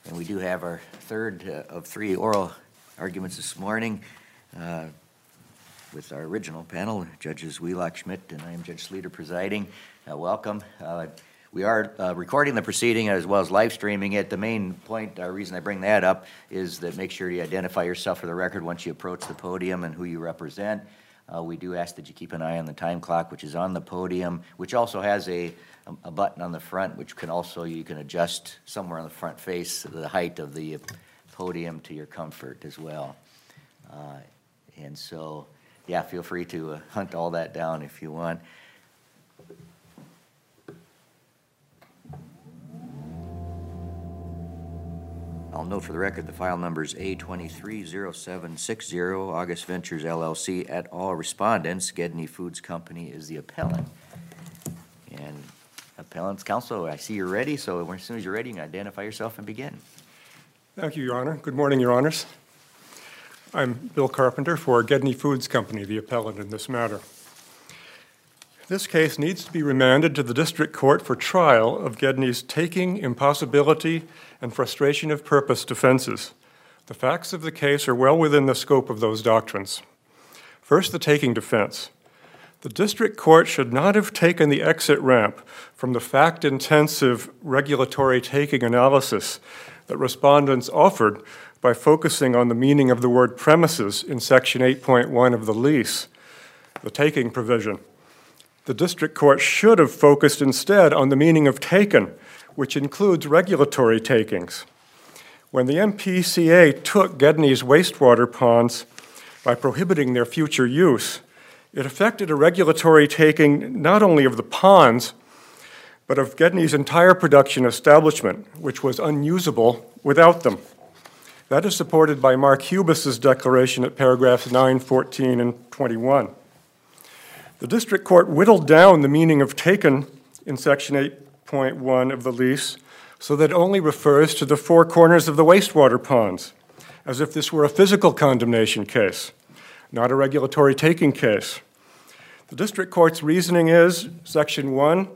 And we do have our third of three oral arguments this morning with our original panel, Judges Wheelock, Schmidt, and I am Judge Sleeter presiding. Welcome. We are recording the proceeding as well as live streaming it. The main point, reason I bring that up, is that make sure you identify yourself for the record once you approach the podium and who you represent. We do ask that you keep an eye on the time clock, which is on the podium, which also has a button on the front, which can also, you can adjust somewhere on the front face the height of the podium to your comfort as well. And so, yeah, feel free to hunt all that down if you want. I'll note for the record the file number is A230760, August Ventures LLC et al. Respondents. Gedney Foods Company is the appellant. And appellant's counsel, I see you're ready, so as soon as you're ready, you can identify yourself and begin. Thank you, Your Honor. Good morning, Your Honors. I'm Bill Carpenter for Gedney Foods Company, the appellant in this matter. This case needs to be remanded to the district court for trial of Gedney's taking, impossibility, and frustration of purpose defenses. The facts of the case are well within the scope of those doctrines. First, the taking defense. The district court should not have taken the exit ramp from the fact-intensive regulatory taking analysis that respondents offered by focusing on the meaning of the word premises in Section 8.1 of the lease, the taking provision. The district court should have focused instead on the meaning of taken, which includes regulatory takings. When the MPCA took Gedney's wastewater ponds by prohibiting their future use, it affected a regulatory taking not only of the ponds, but of Gedney's entire production establishment, which was unusable without them. That is supported by Mark Hubis's declaration at paragraphs 9, 14, and 21. The district court whittled down the meaning of taken in Section 8.1 of the lease so that it only refers to the four corners of the wastewater ponds, as if this were a physical condemnation case, not a regulatory taking case. The district court's reasoning is Section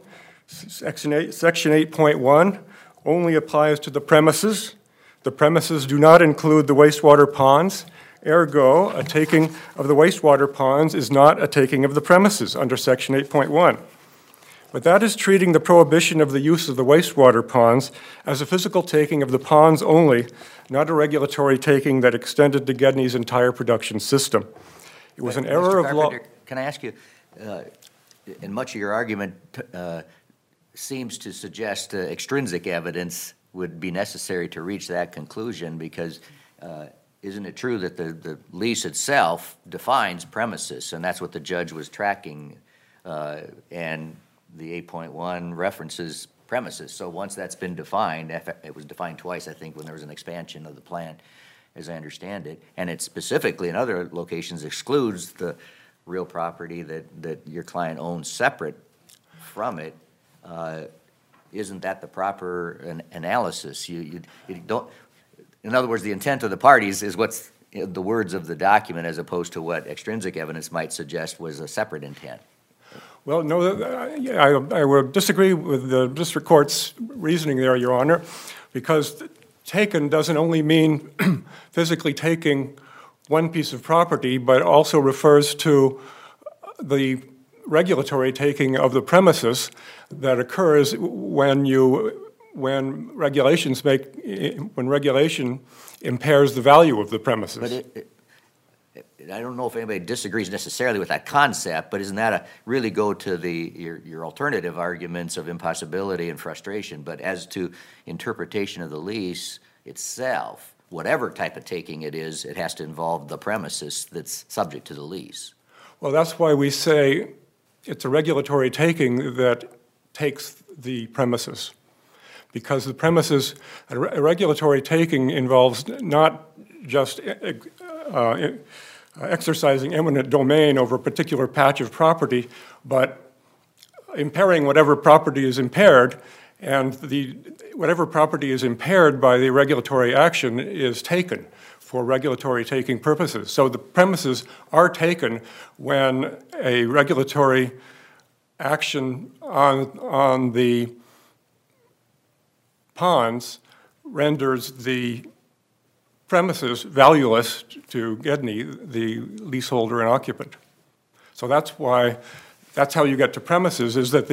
8.1 only applies to the premises. The premises do not include the wastewater ponds. Ergo, a taking of the wastewater ponds is not a taking of the premises under Section 8.1. But that is treating the prohibition of the use of the wastewater ponds as a physical taking of the ponds only, not a regulatory taking that extended to Gedney's entire production system. It was an error of law. Can I ask you, and much of your argument seems to suggest extrinsic evidence would be necessary to reach that conclusion, because isn't it true that the lease itself defines premises, and that's what the judge was tracking, and the 8.1 references premises. So once that's been defined, it was defined twice, I think, when there was an expansion of the plant, as I understand it, and it specifically in other locations excludes the real property that your client owns separate from it. Isn't that the proper analysis? You don't. In other words, the intent of the parties is what's the words of the document, as opposed to what extrinsic evidence might suggest was a separate intent. Well, no, I would disagree with the district court's reasoning there, Your Honor, because taken doesn't only mean physically taking one piece of property, but also refers to the regulatory taking of the premises that occurs when regulation impairs the value of the premises. But I don't know if anybody disagrees necessarily with that concept, but isn't that really go to your alternative arguments of impossibility and frustration? But as to interpretation of the lease itself, whatever type of taking it is, it has to involve the premises that's subject to the lease. Well, that's why we say it's a regulatory taking that takes the premises. Because the premises, a regulatory taking involves not just exercising eminent domain over a particular patch of property, but impairing whatever property is impaired, and whatever property is impaired by the regulatory action is taken for regulatory taking purposes. So the premises are taken when a regulatory action on the ponds renders the premises valueless to Gedney, the leaseholder and occupant. So that's how you get to premises,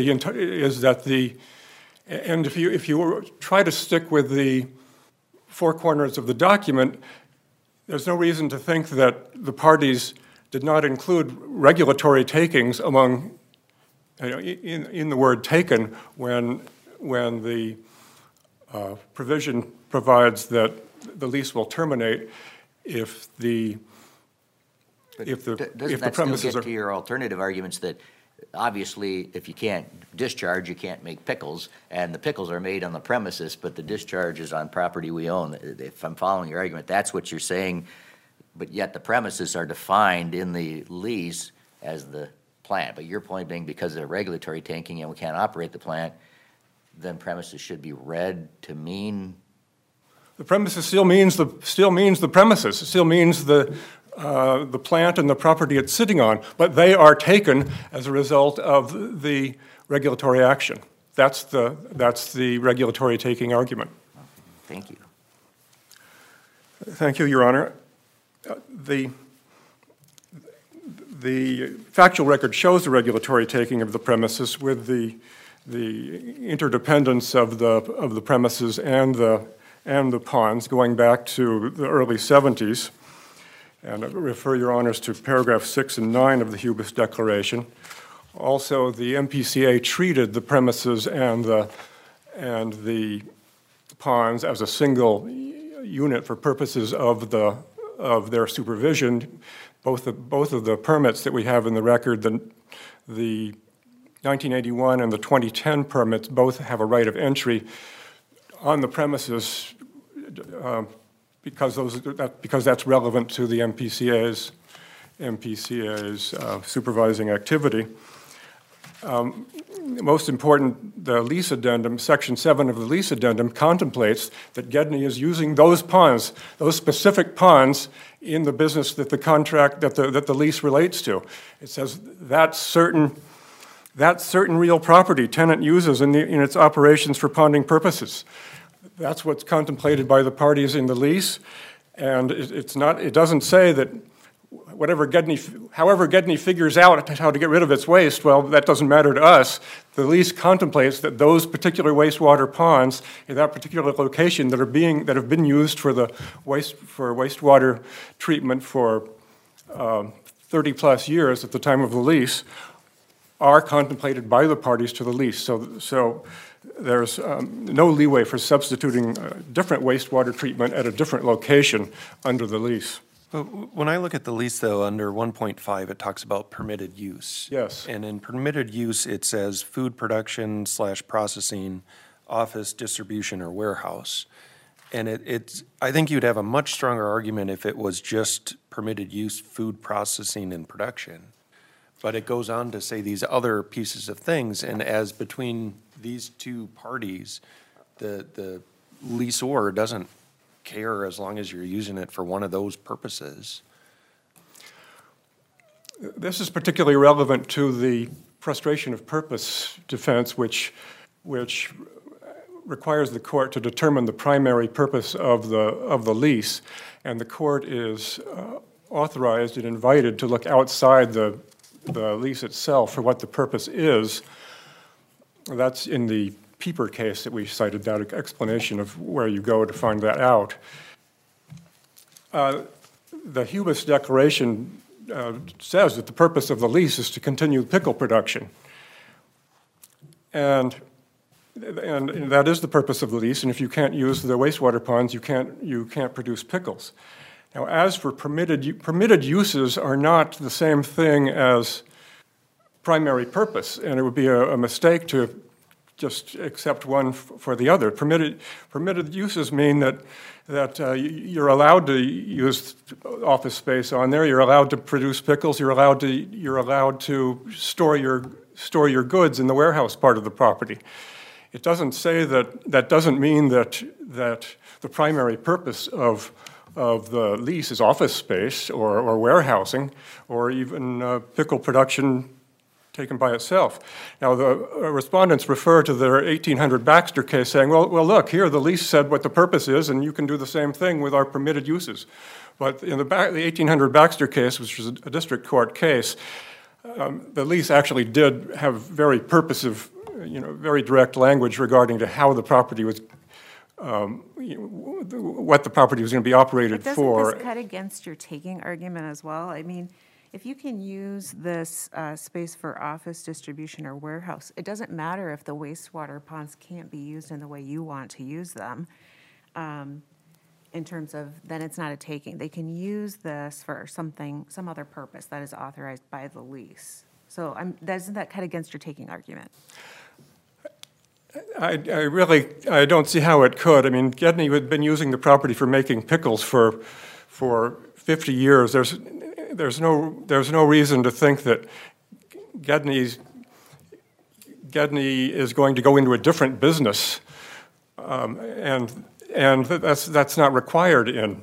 and if you try to stick with the four corners of the document, there's no reason to think that the parties did not include regulatory takings among, in the word taken, when the provision provides that the lease will terminate if the Doesn't that still get to your alternative arguments that obviously if you can't discharge, you can't make pickles, and the pickles are made on the premises, but the discharge is on property we own? If I'm following your argument, that's what you're saying, but yet the premises are defined in the lease as the plant. But your point being because of the regulatory taking and we can't operate the plant, then premises should be read to mean? The premises still means the premises. It still means the plant and the property it's sitting on, but they are taken as a result of the regulatory action. That's the regulatory taking argument. Thank you. Thank you, Your Honor. The factual record shows the regulatory taking of the premises with the interdependence of the premises and the ponds going back to the early 70s. And I refer Your Honors to paragraph 6 and 9 of the Hubis Declaration. Also, the MPCA treated the premises and the ponds as a single unit for purposes of their supervision. Both of the permits that we have in the record, the 1981 and the 2010 permits, both have a right of entry on the premises because that's relevant to the MPCA's supervising activity. Most important, the lease addendum, Section 7 of the lease addendum, contemplates that Gedney is using those ponds, those specific ponds, in the business that the contract, that the lease relates to. It says that certain real property tenant uses in its operations for ponding purposes. That's what's contemplated by the parties in the lease, and it doesn't say that however Gedney figures out how to get rid of its waste, well, that doesn't matter to us. The lease contemplates that those particular wastewater ponds in that particular location that have been used for wastewater treatment for 30 plus years at the time of the lease are contemplated by the parties to the lease. So there's no leeway for substituting different wastewater treatment at a different location under the lease. When I look at the lease, though, under 1.5, it talks about permitted use. Yes. And in permitted use, it says food production / processing, office, distribution, or warehouse. And I think you'd have a much stronger argument if it was just permitted use, food processing, and production. But it goes on to say these other pieces of things, and as between these two parties, the leaseor doesn't care as long as you're using it for one of those purposes. This is particularly relevant to the frustration of purpose defense, which requires the court to determine the primary purpose of the lease, and the court is authorized and invited to look outside the lease itself for what the purpose is. That's in the Pieper case that we cited, that explanation of where you go to find that out. The Hubis Declaration says that the purpose of the lease is to continue pickle production. And that is the purpose of the lease, and if you can't use the wastewater ponds, you can't produce pickles. Now, as for permitted uses are not the same thing as primary purpose, and it would be a mistake to just accept one for the other. Permitted uses mean that you're allowed to use office space on there. You're allowed to produce pickles. You're allowed to store your goods in the warehouse part of the property. It doesn't say that doesn't mean that the primary purpose of the lease is office space or warehousing or even pickle production taken by itself. Now, the respondents refer to their 1800 Baxter case saying, well, look, here the lease said what the purpose is, and you can do the same thing with our permitted uses. But in the 1800 Baxter case, which was a district court case, the lease actually did have very purposive, very direct language regarding to how the property was, what the property was going to be operated for. Doesn't this cut against your taking argument as well? I mean, if you can use this space for office, distribution, or warehouse, it doesn't matter if the wastewater ponds can't be used in the way you want to use them. In terms of, then it's not a taking. They can use this for some other purpose that is authorized by the lease. So doesn't that cut against your taking argument? I don't see how it could. I mean, Gedney had been using the property for making pickles for 50 years. There's no reason to think that Gedney is going to go into a different business, and that's not required in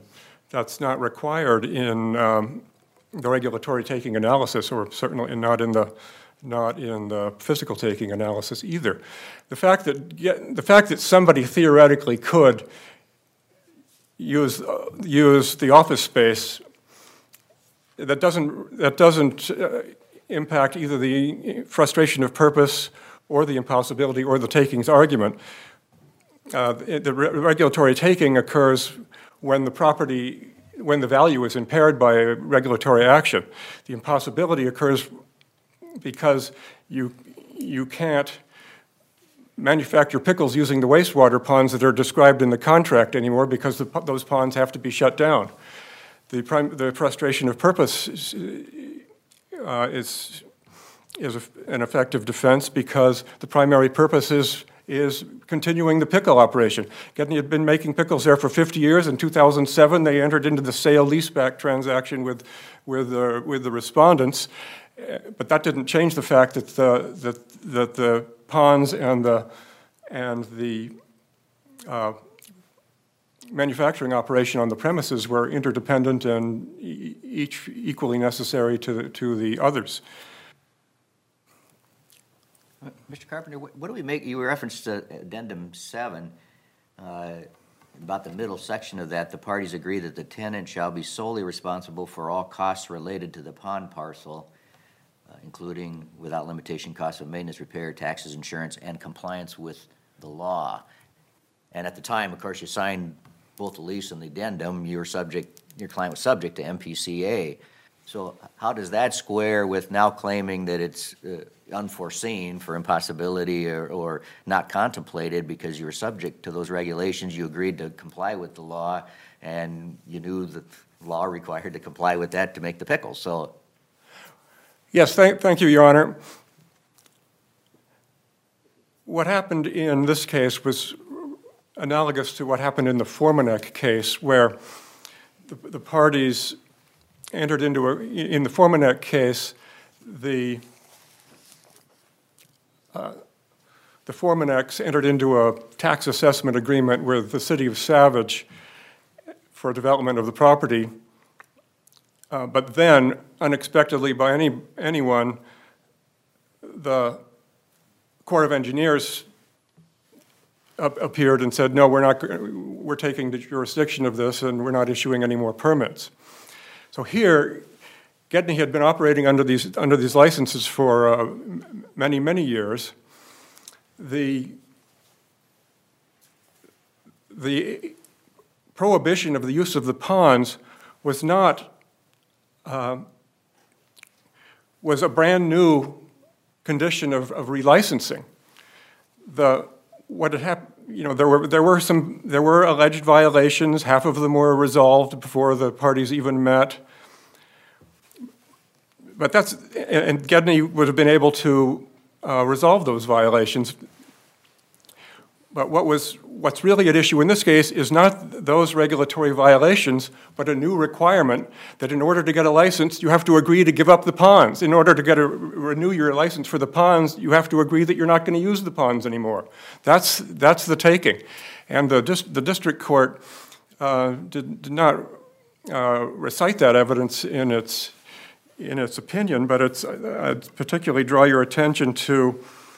the regulatory taking analysis, or certainly not in the physical taking analysis either. The fact that somebody theoretically could use the office space, that doesn't impact either the frustration of purpose or the impossibility or the takings argument. The regulatory taking occurs when the value is impaired by regulatory action. The impossibility occurs because you can't manufacture pickles using the wastewater ponds that are described in the contract anymore, because those ponds have to be shut down. The frustration of purpose is an effective defense, because the primary purpose is continuing the pickle operation. Gedney had been making pickles there for 50 years. In 2007, they entered into the sale-leaseback transaction with the respondents, but that didn't change the fact that the ponds and the manufacturing operation on the premises were interdependent and each equally necessary to the others. Mr. Carpenter, what do we make? You referenced Addendum 7. About the middle section of that, the parties agree that the tenant shall be solely responsible for all costs related to the pond parcel, including without limitation costs of maintenance, repair, taxes, insurance, and compliance with the law. And at the time, of course, you signed both the lease and the addendum. Your client was subject to MPCA. So how does that square with now claiming that it's unforeseen for impossibility or not contemplated because you were subject to those regulations, you agreed to comply with the law, and you knew that the law required to comply with that to make the pickles? So, yes, thank you, Your Honor. What happened in this case was analogous to what happened in the Formanek case, where the parties entered into in the Formanek case, the Formaneks entered into a tax assessment agreement with the city of Savage for development of the property, but then, unexpectedly by anyone, the Corps of Engineers appeared and said, no, we're taking the jurisdiction of this and we're not issuing any more permits. So here, Gedney had been operating under these licenses for many, many years. The prohibition of the use of the ponds was a brand new condition of relicensing. What had happened, there were alleged violations. Half of them were resolved before the parties even met. But and Gedney would have been able to resolve those violations. But what's really at issue in this case is not those regulatory violations, but a new requirement that in order to get a license, you have to agree to give up the ponds. In order to renew your license for the ponds, you have to agree that you're not going to use the ponds anymore. That's the taking. And the district court did not recite that evidence in its in its opinion, but I'd particularly draw your attention to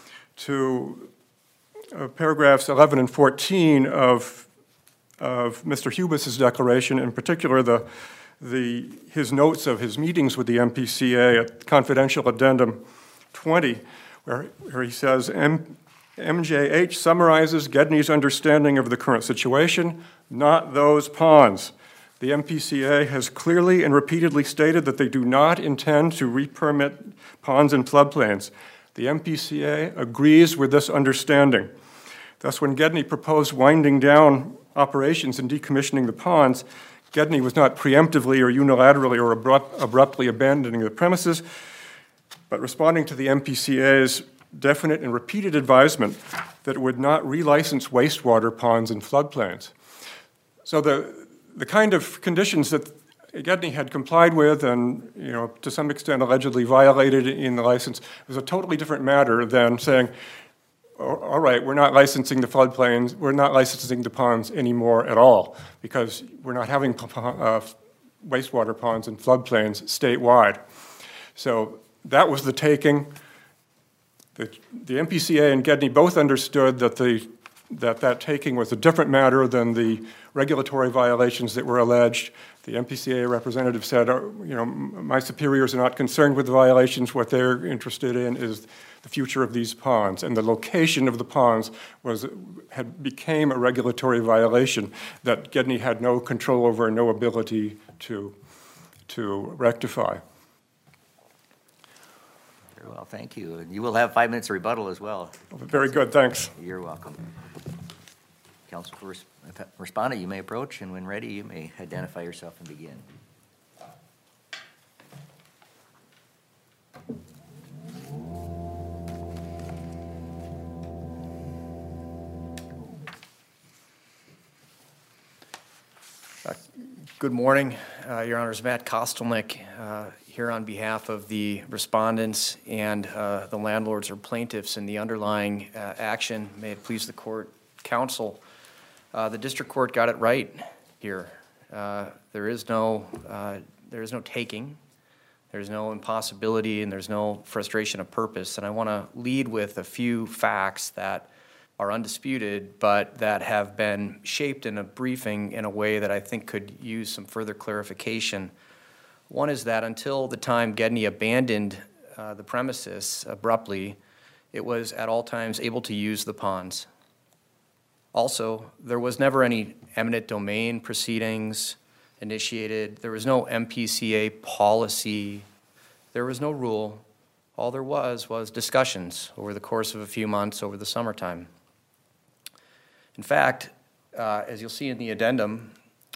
paragraphs 11 and 14 of Mr. Hubis's declaration, in particular his notes of his meetings with the MPCA at confidential addendum 20, where he says, MJH summarizes Gedney's understanding of the current situation, not those ponds. The MPCA has clearly and repeatedly stated that they do not intend to re-permit ponds and floodplains. The MPCA agrees with this understanding. Thus, when Gedney proposed winding down operations and decommissioning the ponds, Gedney was not preemptively or unilaterally or abruptly abandoning the premises, but responding to the MPCA's definite and repeated advisement that it would not relicense wastewater ponds and floodplains. So the kind of conditions that Gedney had complied with and, to some extent allegedly violated in the license was a totally different matter than saying, all right, we're not licensing the floodplains, we're not licensing the ponds anymore at all, because we're not having wastewater ponds and floodplains statewide. So that was the taking. The MPCA and Gedney both understood that that taking was a different matter than the regulatory violations that were alleged. The MPCA representative said, my superiors are not concerned with the violations. What they're interested in is the future of these ponds. And the location of the ponds became a regulatory violation that Gedney had no control over and no ability to rectify. Very well, thank you. And you will have 5 minutes of rebuttal as well. Very good, thanks. You're welcome. Counsel for respondent, you may approach, and when ready, you may identify yourself and begin. Good morning, Your Honors. Matt Kostelnick here on behalf of the respondents and the landlords or plaintiffs in the underlying action. May it please the court, counsel. The district court got it right here. There is no taking, there's no impossibility, and there's no frustration of purpose. And I want to lead with a few facts that are undisputed, but that have been shaped in a briefing in a way that I think could use some further clarification. One is that until the time Gedney abandoned the premises abruptly, it was at all times able to use the ponds. Also, there was never any eminent domain proceedings initiated. There was no MPCA policy. There was no rule. All there was discussions over the course of a few months over the summertime. In fact, as you'll see in the addendum,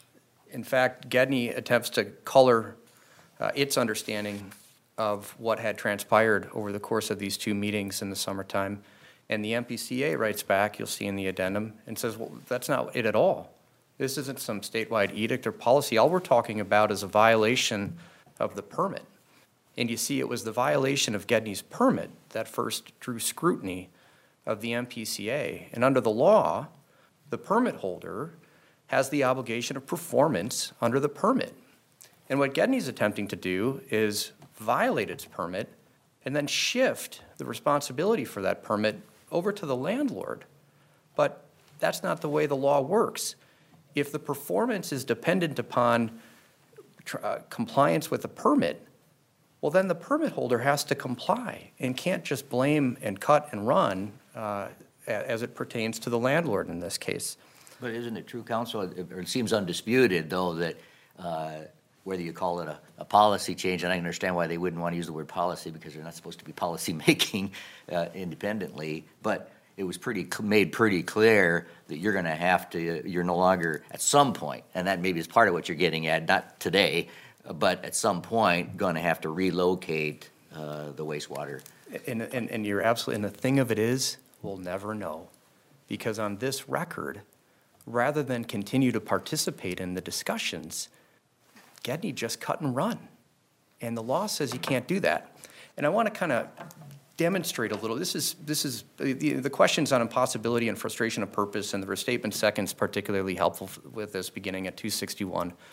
Gedney attempts to color its understanding of what had transpired over the course of these two meetings in the summertime. And the MPCA writes back, you'll see in the addendum, and says, well, that's not it at all. This isn't some statewide edict or policy. All we're talking about is a violation of the permit. And you see, it was the violation of Gedney's permit that first drew scrutiny of the MPCA. And under the law, the permit holder has the obligation of performance under the permit. And what Gedney's attempting to do is violate its permit and then shift the responsibility for that permit over to the landlord. But that's not the way the law works. If the performance is dependent upon compliance with the permit, well, then the permit holder has to comply and can't just blame and cut and run as it pertains to the landlord in this case. But isn't it true, counsel, it seems undisputed, though, that whether you call it a policy change, and I understand why they wouldn't want to use the word policy because they're not supposed to be policy making independently, but it was made pretty clear that you're going to have to, you're no longer, at some point, and that maybe is part of what you're getting at, not today, but at some point, going to have to relocate the wastewater. And you're absolutely, and the thing of it is, we'll never know. Because on this record, rather than continue to participate in the discussions, Gedney just cut and run. And the law says you can't do that. And I want to kind of demonstrate a little. This is the questions on impossibility and frustration of purpose, and the restatement second is particularly helpful with this beginning at 261.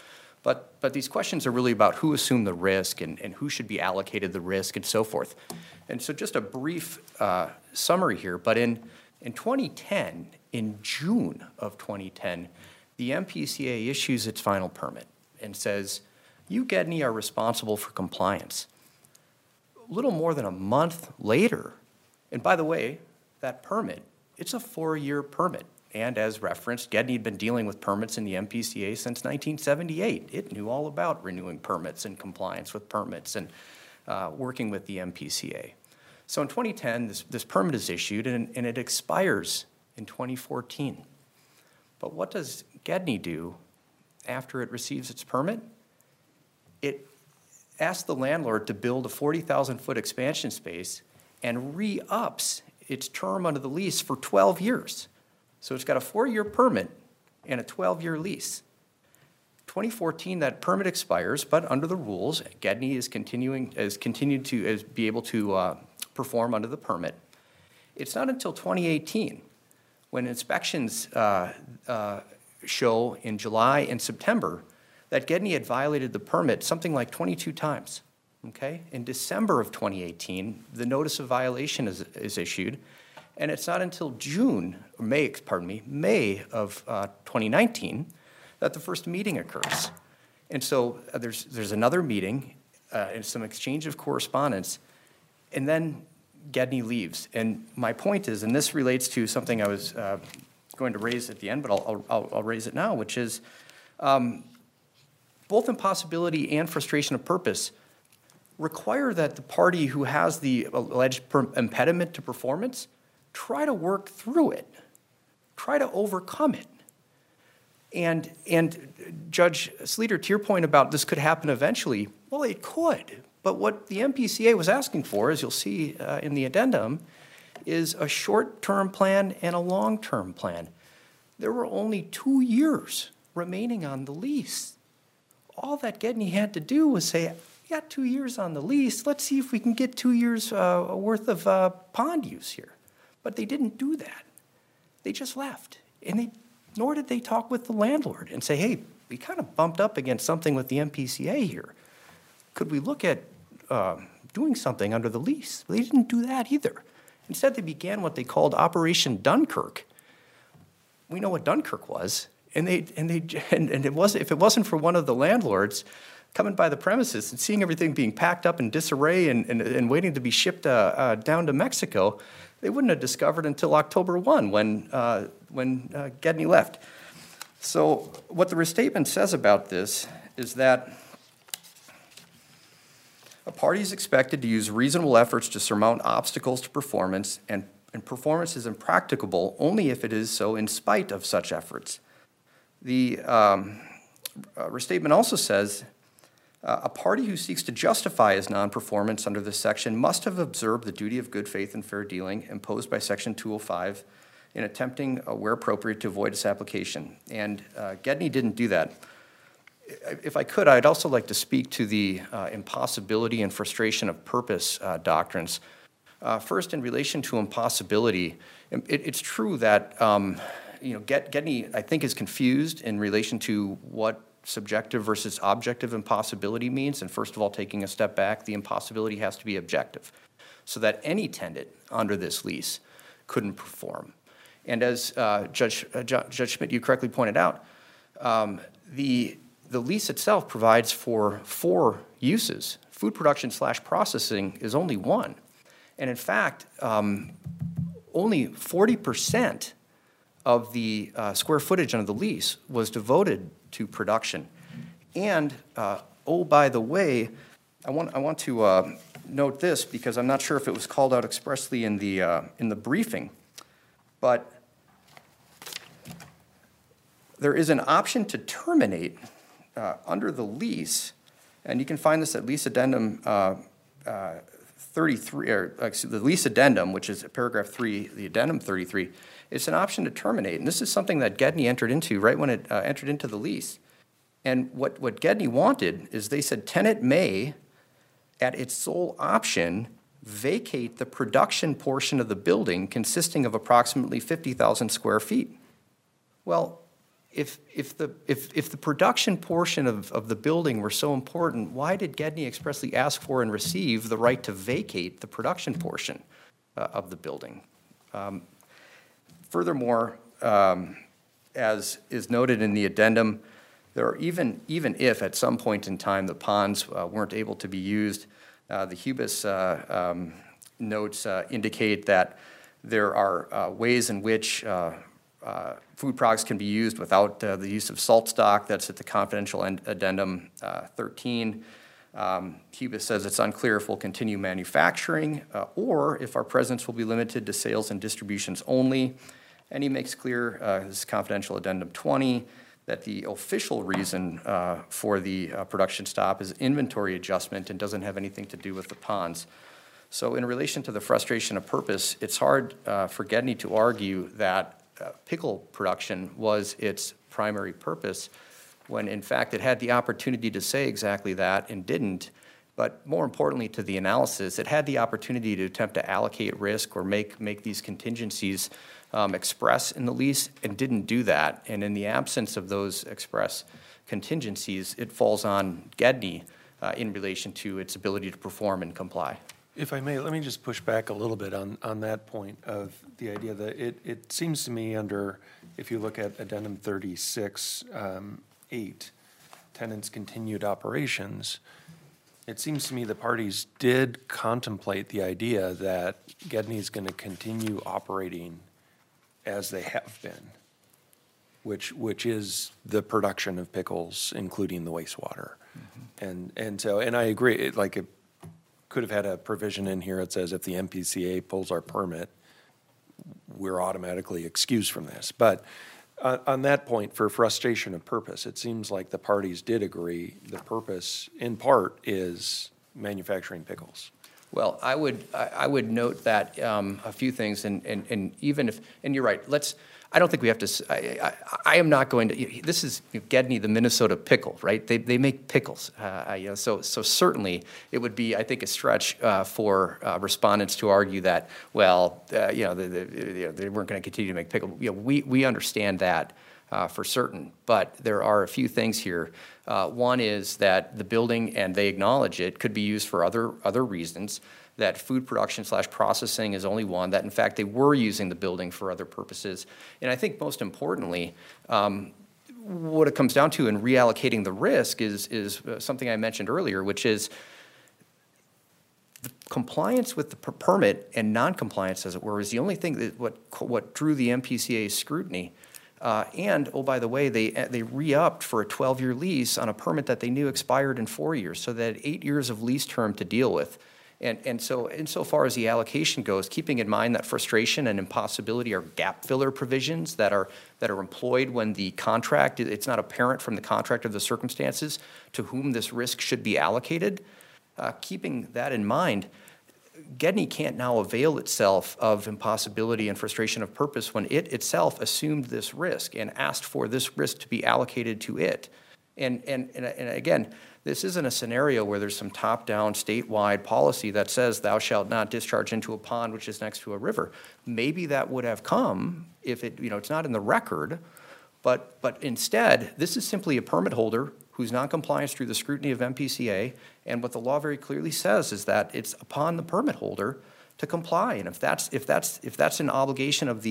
But these questions are really about who assumed the risk and who should be allocated the risk and so forth. And so just a brief summary here, but in 2010, in June of 2010, the MPCA issues its final permit and says, you, Gedney, are responsible for compliance. A little more than a month later, and by the way, that permit, it's a 4-year permit. And as referenced, Gedney had been dealing with permits in the MPCA since 1978. It knew all about renewing permits and compliance with permits and working with the MPCA. So in 2010, this permit is issued and it expires in 2014. But what does Gedney do after it receives its permit? It asks the landlord to build a 40,000-foot expansion space and re-ups its term under the lease for 12 years. So it's got a 4-year permit and a 12-year lease. 2014, that permit expires, but under the rules, Gedney is continued to be able to perform under the permit. It's not until 2018, when inspections show in July and September that Gedney had violated the permit something like 22 times. Okay? In December of 2018, the notice of violation is issued, and it's not until May of 2019 that the first meeting occurs. And so there's another meeting and some exchange of correspondence, and then Gedney leaves. And my point is, and this relates to something I was going to raise at the end, but I'll raise it now, which is both impossibility and frustration of purpose require that the party who has the alleged impediment to performance try to work through it, try to overcome it. And Judge Sleeter, to your point about this could happen eventually, well, it could. But what the MPCA was asking for, as you'll see in the addendum, is a short-term plan and a long-term plan. There were only 2 years remaining on the lease. All that Gedney had to do was say, we got 2 years on the lease, let's see if we can get 2 years worth of pond use here. But they didn't do that. They just left. And nor did they talk with the landlord and say, hey, we kind of bumped up against something with the MPCA here. Could we look at doing something under the lease? They didn't do that either. Instead, they began what they called Operation Dunkirk. We know what Dunkirk was, and if it wasn't for one of the landlords coming by the premises and seeing everything being packed up in disarray and waiting to be shipped down to Mexico, they wouldn't have discovered until October 1 when Gedney left. So what the restatement says about this is that a party is expected to use reasonable efforts to surmount obstacles to performance, and performance is impracticable only if it is so in spite of such efforts. The restatement also says a party who seeks to justify his non-performance under this section must have observed the duty of good faith and fair dealing imposed by Section 205 in attempting, where appropriate, to avoid its application. And Gedney didn't do that. If I could, I'd also like to speak to the impossibility and frustration of purpose doctrines. First, in relation to impossibility, it's true that Gedney, I think, is confused in relation to what subjective versus objective impossibility means. And first of all, taking a step back, the impossibility has to be objective, so that any tenant under this lease couldn't perform. And as Judge Schmidt, you correctly pointed out, the lease itself provides for 4 uses. Food production / processing is only one. And in fact, only 40% of the square footage under the lease was devoted to production. And, by the way, I want to note this because I'm not sure if it was called out expressly in the briefing, but there is an option to terminate under the lease, and you can find this at lease addendum 33, or the lease addendum, which is paragraph 3, the addendum 33. It's an option to terminate, and this is something that Gedney entered into right when it entered into the lease. And what Gedney wanted is they said tenant may, at its sole option, vacate the production portion of the building consisting of approximately 50,000 square feet. Well, if the production portion of the building were so important, why did Gedney expressly ask for and receive the right to vacate the production portion of the building? Furthermore, as is noted in the addendum, there are even if at some point in time the ponds weren't able to be used, the Hubis notes indicate that there are ways in which food products can be used without the use of salt stock. That's at the confidential addendum 13. Hubis says it's unclear if we'll continue manufacturing or if our presence will be limited to sales and distributions only. And he makes clear, this is confidential addendum 20, that the official reason for the production stop is inventory adjustment and doesn't have anything to do with the ponds. So in relation to the frustration of purpose, it's hard for Gedney to argue that pickle production was its primary purpose, when in fact it had the opportunity to say exactly that and didn't. But more importantly to the analysis, it had the opportunity to attempt to allocate risk or make these contingencies express in the lease and didn't do that. And in the absence of those express contingencies, it falls on Gedney in relation to its ability to perform and comply. If I may, let me just push back a little bit on that point of the idea that it seems to me under, if you look at addendum 36, 8, tenants' continued operations, it seems to me the parties did contemplate the idea that Gedney's going to continue operating as they have been, which is the production of pickles, including the wastewater. Mm-hmm. And I agree, it could have had a provision in here that says if the MPCA pulls our permit, we're automatically excused from this. But on that point, for frustration of purpose, it seems like the parties did agree the purpose, in part, is manufacturing pickles. Well, I would note that a few things, and even if, and you're right, I don't think we have to, I am not going to, this is Gedney, the Minnesota pickle, right? They make pickles. So certainly it would be, I think, a stretch for respondents to argue that, well, they weren't going to continue to make pickles. We understand that for certain, but there are a few things here. One is that the building, and they acknowledge it, could be used for other reasons, that food production / processing is only one, that in fact they were using the building for other purposes. And I think most importantly, what it comes down to in reallocating the risk is something I mentioned earlier, which is the compliance with the permit and non-compliance, as it were, is the only thing that what drew the MPCA's scrutiny. And, oh, by the way, they re-upped for a 12-year lease on a permit that they knew expired in 4 years, so they had 8 years of lease term to deal with. And so insofar as the allocation goes, keeping in mind that frustration and impossibility are gap filler provisions that are employed when the contract, it's not apparent from the contract of the circumstances to whom this risk should be allocated, keeping that in mind, Gedney can't now avail itself of impossibility and frustration of purpose when it itself assumed this risk and asked for this risk to be allocated to it. And again, this isn't a scenario where there's some top-down statewide policy that says thou shalt not discharge into a pond which is next to a river. Maybe that would have come if it's not in the record, but instead, this is simply a permit holder whose noncompliance drew the scrutiny of MPCA, and what the law very clearly says is that it's upon the permit holder to comply. And if that's an obligation of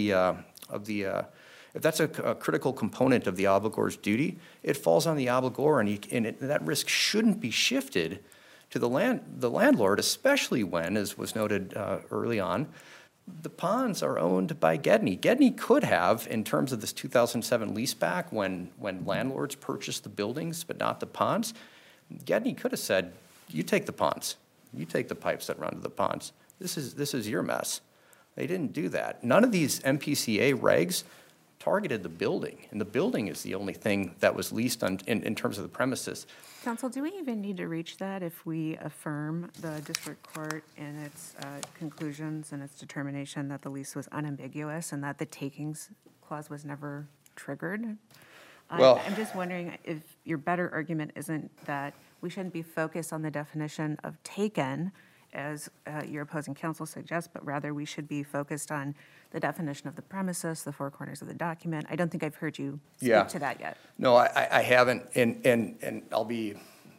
if that's a critical component of the obligor's duty, it falls on the obligor, and that risk shouldn't be shifted to the landlord, especially when, as was noted early on, the ponds are owned by Gedney. Gedney could have, in terms of this 2007 leaseback, when landlords purchased the buildings but not the ponds, Gedney could have said, you take the ponds. You take the pipes that run to the ponds. This is your mess. They didn't do that. None of these MPCA regs targeted the building, and the building is the only thing that was leased in terms of the premises. Counsel, do we even need to reach that if we affirm the district court in its conclusions and its determination that the lease was unambiguous and that the takings clause was never triggered? Well, I'm just wondering if your better argument isn't that we shouldn't be focused on the definition of taken as your opposing counsel suggests, but rather we should be focused on the definition of the premises, the four corners of the document. I don't think I've heard you Yeah. speak to that yet. No, I haven't, and I'll be,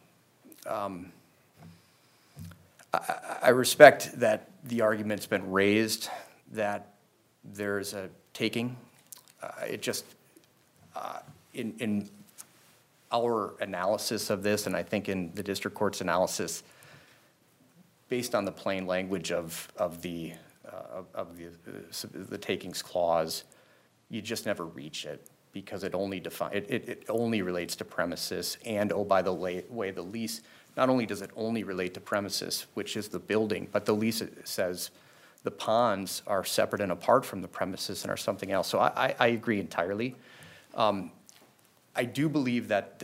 I respect that the argument's been raised that there's a taking. It just, in our analysis of this, and I think in the district court's analysis, based on the plain language of the takings clause, you just never reach it because it only it only relates to premises. And, oh, by the way, the lease, not only does it only relate to premises, which is the building, but the lease says the ponds are separate and apart from the premises and are something else. So I agree entirely. I do believe that,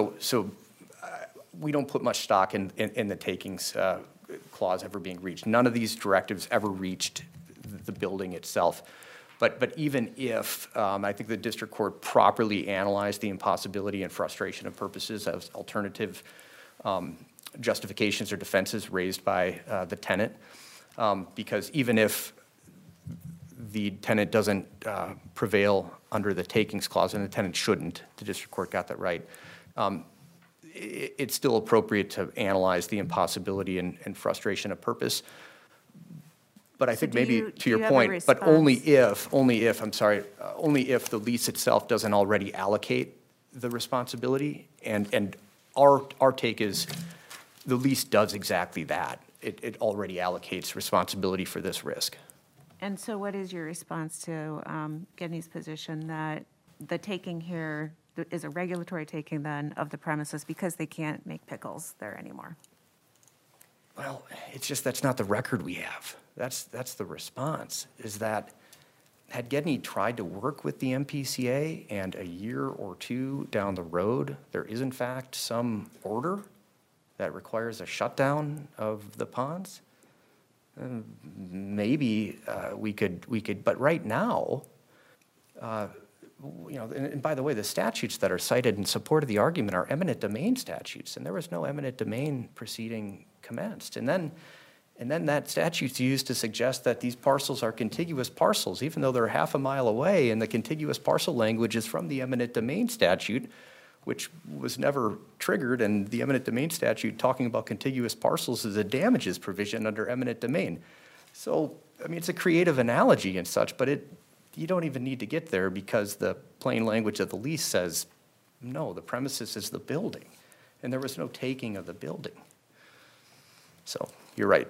we don't put much stock in the takings clause ever being reached. None of these directives ever reached the building itself. But even if, I think the district court properly analyzed the impossibility and frustration of purposes as alternative justifications or defenses raised by the tenant, because even if the tenant doesn't prevail under the takings clause, and the tenant shouldn't, the district court got that right, it's still appropriate to analyze the impossibility and frustration of purpose. But I think maybe to your point, but only if the lease itself doesn't already allocate the responsibility. And our take is the lease does exactly that. It already allocates responsibility for this risk. And so what is your response to Gedney's position that the taking here is a regulatory taking then of the premises because they can't make pickles there anymore? Well, it's just that's not the record we have. That's the response, is that had Gedney tried to work with the MPCA and a year or two down the road, there is in fact some order that requires a shutdown of the ponds, maybe we could, but right now, and by the way, the statutes that are cited in support of the argument are eminent domain statutes, and there was no eminent domain proceeding commenced. And then that statute's used to suggest that these parcels are contiguous parcels, even though they're half a mile away, and the contiguous parcel language is from the eminent domain statute, which was never triggered, and the eminent domain statute talking about contiguous parcels is a damages provision under eminent domain. So, I mean, it's a creative analogy and such, but you don't even need to get there because the plain language of the lease says, no, the premises is the building, and there was no taking of the building. So, you're right.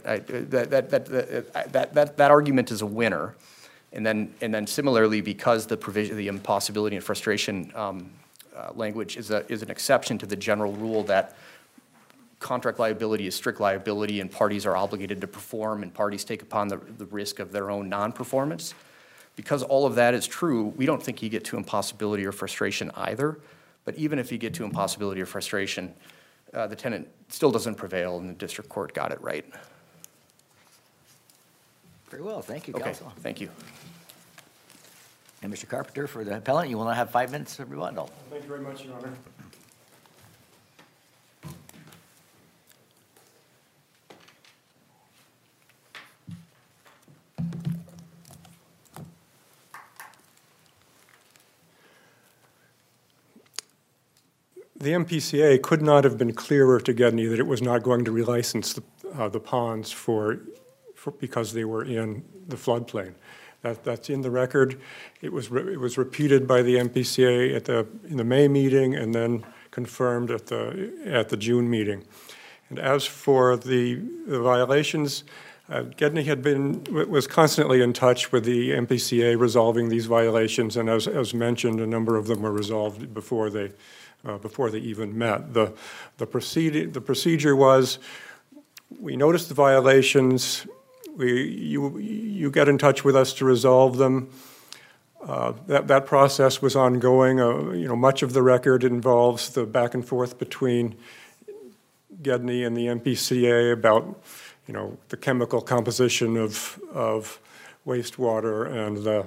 That argument is a winner, and then similarly, because the provision, the impossibility and frustration language is an exception to the general rule that contract liability is strict liability, and parties are obligated to perform, and parties take upon the risk of their own non-performance. Because all of that is true, we don't think you get to impossibility or frustration either. But even if you get to impossibility or frustration, the tenant still doesn't prevail, and the district court got it right. Very well, thank you, Okay, counsel. thank you. And Mr. Carpenter, for the appellant, you will now have 5 minutes of rebuttal. Thank you very much, Your Honor. The MPCA could not have been clearer to Gedney that it was not going to relicense the ponds because they were in the floodplain. That's in the record. It was repeated by the MPCA in the May meeting and then confirmed at the June meeting. And as for the violations, Gedney was constantly in touch with the MPCA resolving these violations, and as mentioned, a number of them were resolved before they even met. The procedure was, we noticed the violations, you get in touch with us to resolve them. That process was ongoing. Much of the record involves the back and forth between Gedney and the MPCA about, the chemical composition of wastewater and the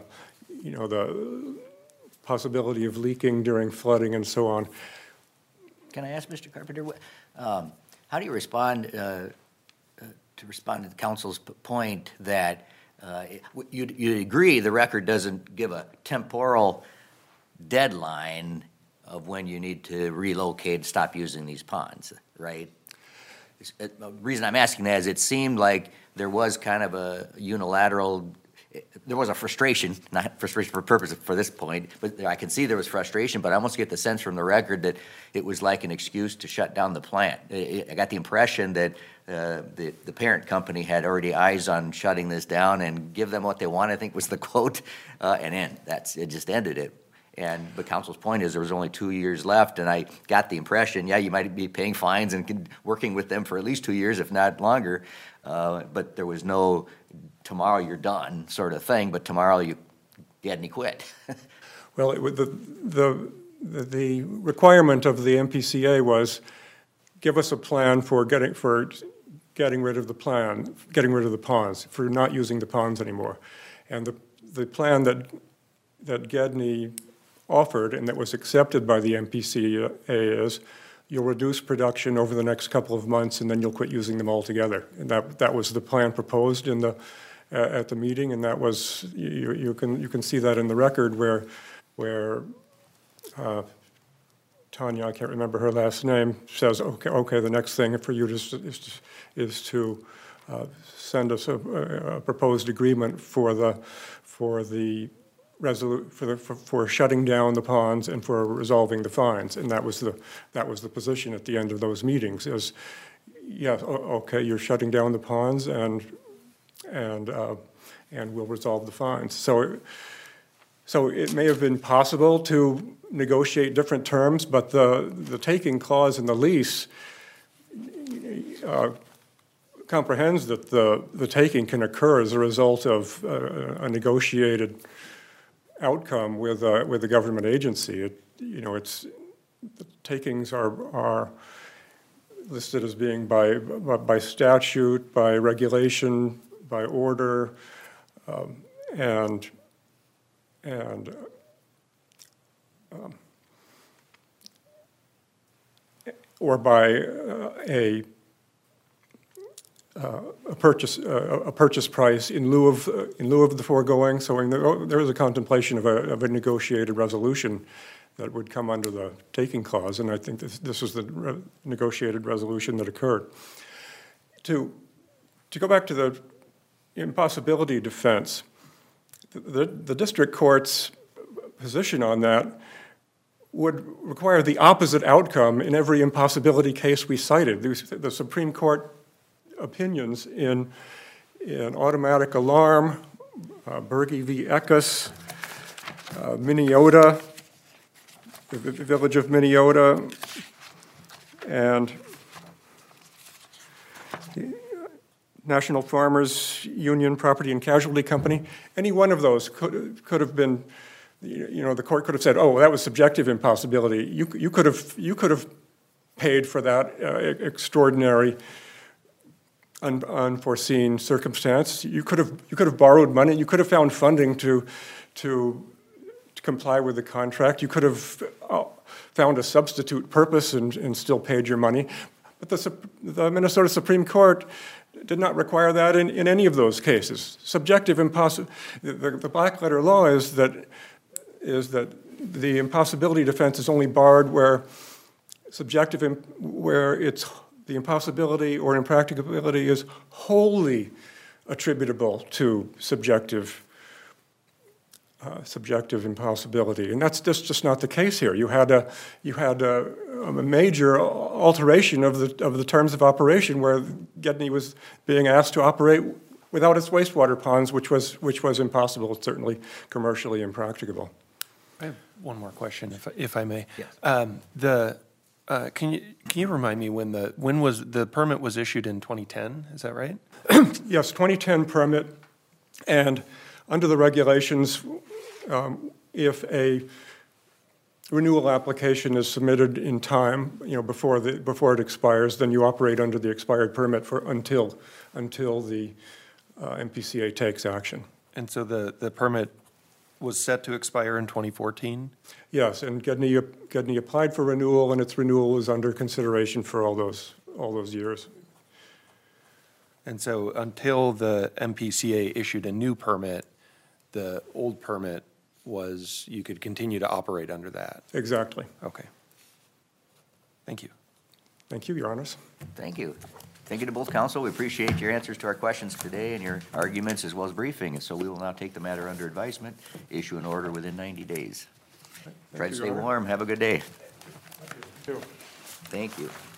possibility of leaking during flooding and so on. Can I ask Mr. Carpenter, how do you respond to respond to the council's point that you'd agree the record doesn't give a temporal deadline of when you need to relocate, stop using these ponds, right? The reason I'm asking that is it seemed like there was kind of a unilateral, there was a frustration, not frustration for purpose for this point, but I can see there was frustration, but I almost get the sense from the record that it was like an excuse to shut down the plant. I got the impression that the parent company had already eyes on shutting this down and give them what they want, I think was the quote, and then it just ended it. And the council's point is there was only 2 years left, and I got the impression, yeah, you might be paying fines and working with them for at least 2 years, if not longer, but there was no tomorrow you're done sort of thing, but tomorrow you get and you quit. Well, the requirement of the MPCA was give us a plan for getting rid of the ponds, for not using the ponds anymore. And the plan that Gedney offered and that was accepted by the MPCA is you'll reduce production over the next couple of months and then you'll quit using them altogether. And that was the plan proposed in at the meeting, and that was you can see that in the record where Tanya, I can't remember her last name, says okay the next thing for you is to send us a proposed agreement for shutting down the ponds and for resolving the fines, and that was the position at the end of those meetings. Is yes, okay, you're shutting down the ponds and we'll resolve the fines. So it may have been possible to negotiate different terms, but the taking clause in the lease comprehends that the taking can occur as a result of a negotiated outcome with a government agency. The takings are listed as being by statute, by regulation, by order, or by a purchase price in lieu of the foregoing. So there is a contemplation of a negotiated resolution that would come under the taking clause, and I think this was the negotiated resolution that occurred. To go back to the impossibility defense, the district court's position on that would require the opposite outcome in every impossibility case we cited. The Supreme Court opinions in automatic alarm, Berge v. Eckes, Minneota, the village of Minneota, and the National Farmers Union Property and Casualty Company. Any one of those could have been, the court could have said, oh, that was subjective impossibility. You could have paid for that extraordinary unforeseen circumstance. You could have borrowed money. You could have found funding to comply with the contract. You could have found a substitute purpose and still paid your money. But the Minnesota Supreme Court did not require that in any of those cases. Subjective the black letter law is that the impossibility defense is only barred where the impossibility or impracticability is wholly attributable to subjective impossibility, and that's just not the case here. You had a major alteration of the terms of operation where Gedney was being asked to operate without its wastewater ponds, which was impossible. It's certainly commercially impracticable. I have one more question, if I may. Yes. Can you remind me when the permit was issued in 2010? Is that right? Yes, 2010 permit, and under the regulations, if a renewal application is submitted in time, before it expires, then you operate under the expired permit until the MPCA takes action. And so the permit was set to expire in 2014? Yes, and Gedney applied for renewal, and its renewal was under consideration for all those years. And so until the MPCA issued a new permit, the old permit was, you could continue to operate under that. Exactly. Okay. Thank you. Thank you, Your Honors. Thank you. Thank you to both counsel. We appreciate your answers to our questions today and your arguments as well as briefing. And so we will now take the matter under advisement, issue an order within 90 days. Try to you, stay Your Honor. warm. Have a good day. Too. Thank you.